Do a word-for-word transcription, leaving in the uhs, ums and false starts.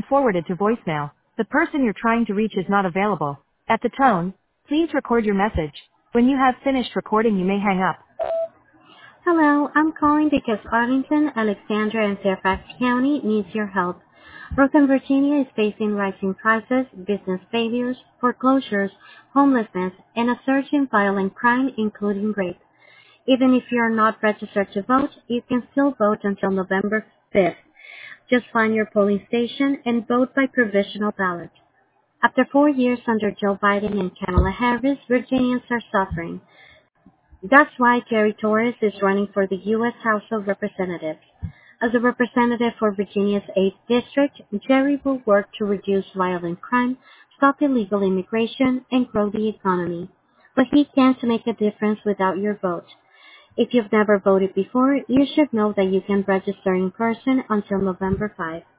been forwarded to voicemail. The person you're trying to reach is not available. At the tone, please record your message. When you have finished recording, you may hang up. Hello, I'm calling because Arlington, Alexandria, and Fairfax County needs your help. Northern Virginia is facing rising prices, business failures, foreclosures, homelessness, and a surge in violent crime, including rape. Even if you are not registered to vote, you can still vote until November fifth. Just find your polling station and vote by provisional ballot. After four years under Joe Biden and Kamala Harris, Virginians are suffering. That's why Jerry Torres is running for the U S House of Representatives. As a representative for Virginia's eighth District, Jerry will work to reduce violent crime, stop illegal immigration, and grow the economy. But he can't make a difference without your vote. If you've never voted before, you should know that you can register in person until November fifth.